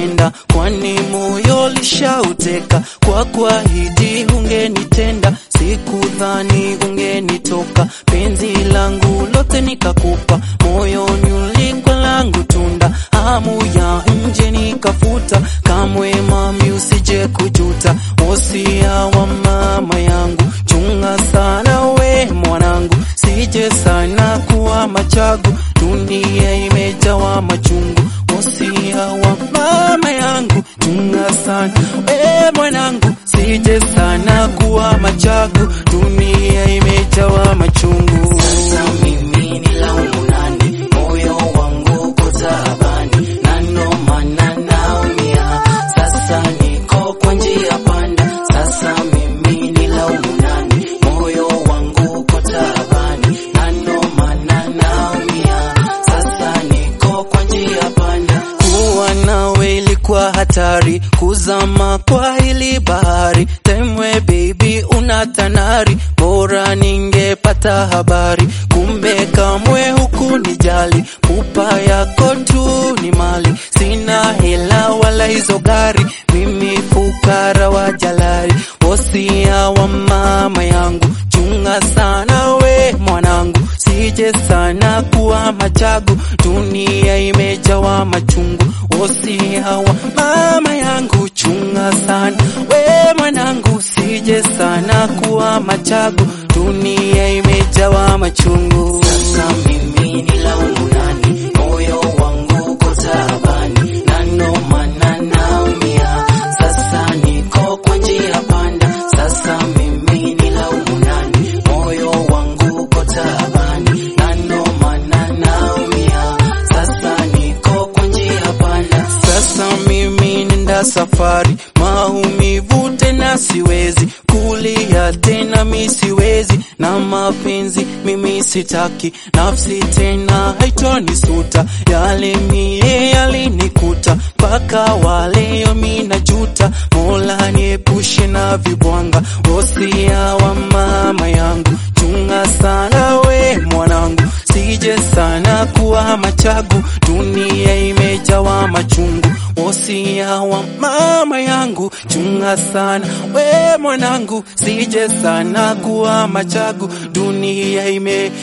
ungenitenda, kwani moyo lishauteka. Kwa kuahidi ungenitenda, sikudhani ungenitoka. Penzi langu lote nikakupa, moyoni ulikuwa langu tunda. Hamu ya nje nikafuta, kamwe mami usije kujuta. Wosia wa mama yangu, chunga sana we mwanangu, sije sana kuwa machagu, dunia imejawa machungu. Wosia wa mama yangu, chunga sana we mwanangu, sije sana kuwa machagu, dunia imejawa machungu. Sasa mimi nilaumu nani? Moyo wangu uko taabani, na ndo maana naumia. Sasa niko kwa njia panda. Sasa mimi nilaumu nani? Moyo wangu uko taabani, na ndo maana naumia. Sasa niko kwa njia panda. Kuwa nawe ilikuwa hatari, kuzama kwa hili bahari. Temwe baby unatanari, bora ningepata habari. Kumbe kamwe hukunijali, pupa yako tu ni mali. Sina hela wala hizo gari, mimi fukara wa jalari. Wosia wa mama yangu, chunga sana we mwanangu, sije sana kuwa machagu, dunia imejawa machungu. Wosia wa mama yangu, chunga sana we mwanangu, sije sana kuwa machagu, dunia imejawa machungu. Sasa mimi nilaumu nani? Moyo wangu uko taabani, na ndo maana naumia. Sasa niko kwa njia panda. Sasa mimi nilaumu nani? Moyo wangu uko taabani, na ndo maana naumia. Sasa niko kwa njia panda. Sasa mimi nenda safari, maumivu tena siwezi, kulia tena mi siwezi, na mapenzi mimi sitaki, nafsi tena haitonisuta. Yale mie yalinikuta, mpaka waleo mi najuta. Mola niepushe na vibwanga. Wosia wa mama yangu, chunga sana we mwanangu, sije sana kuwa machagu, dunia imejawa machungu. Wosia wa mama yangu, chunga sana we mwanangu, sije sana kuwa machagu, dunia ime.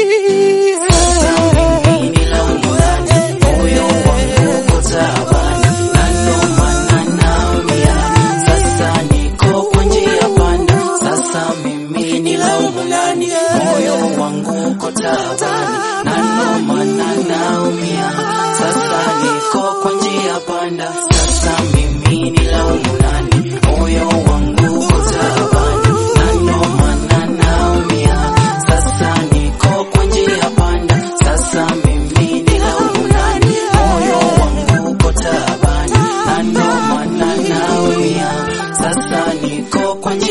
Sasa mimi nilaumu nani? Moyo wangu uko taabani, na ndo maana naumia. Sasa niko kwa njia panda. Sasa mimi nilaumu nani? Moyo wangu uko taabani, na ndo maana naumia. Sasa niko kwa njia panda. Sasa mimi nilaumu nani? Moyo wangu uko taabani, na ndo maana naumia. Sasa niko kwa njia panda. Sasa mimi nilaumu nani? Moyo wangu uko taabani, na ndo maana naumia. Sasa niko kwa njia